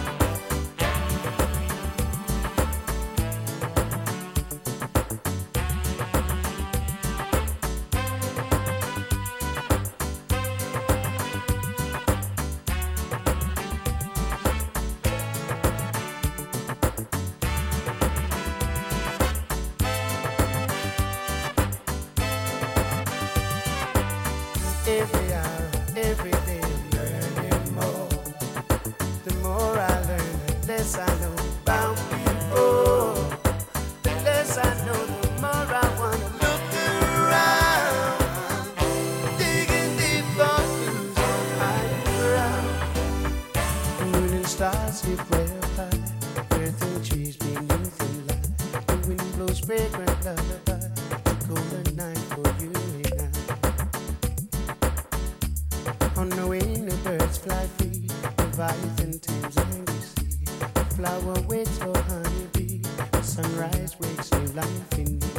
Every hour, every day I'm learning more. The more I learn, the less I know about before. The less I know, the more I wanna look around. Digging deep for clues on higher ground. The moon and stars sit way up high. Earth and trees beneath the light. The wind blows fragrant lullaby. The colder night for you and I. On the wing, the birds fly free. The Leviathan tames and the sea. The flower waits for honeybee. The sunrise wakes new life in me.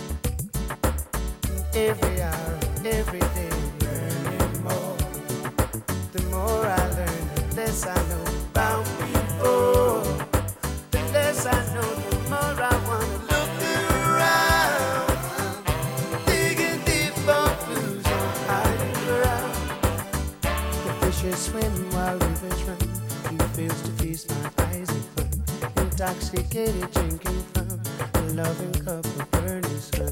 Every hour, every day, I'm learning more. The more I learn, the less I know about before. The less I know, the more I wanna look around. Digging deep for clues on higher ground. Fishes swim while rivers run. Two fields to feast my eyes upon. Intoxicated drinking from a loving cup of burning sun.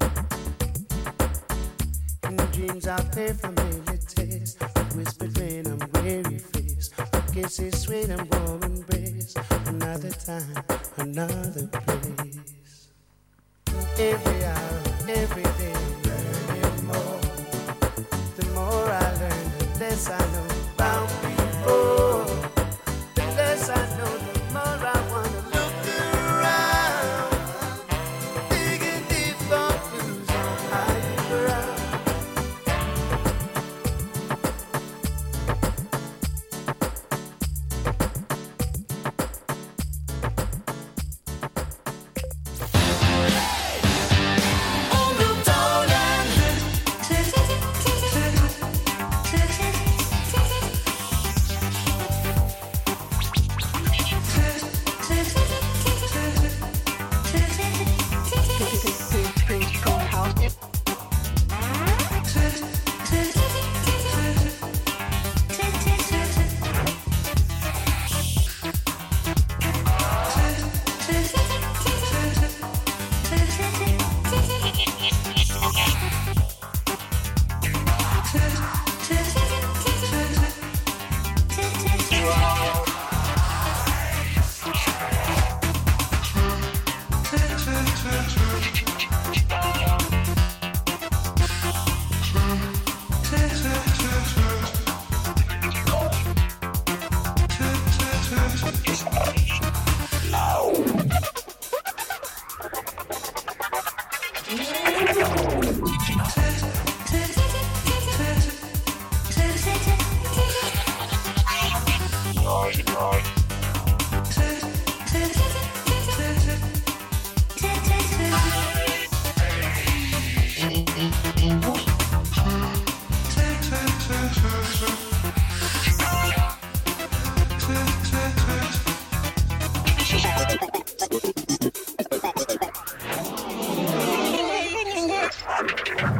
In dreams I'll crave familiar taste. Whispered rain on weary face. Kisses sweet and warm embrace. Another time, another place. Every hour, every day, I'm learning more. The more I learn, the less I know about before. The less I know, the more I wanna look around. Digging deep for clues on higher ground. Omroep Tonen. Rock.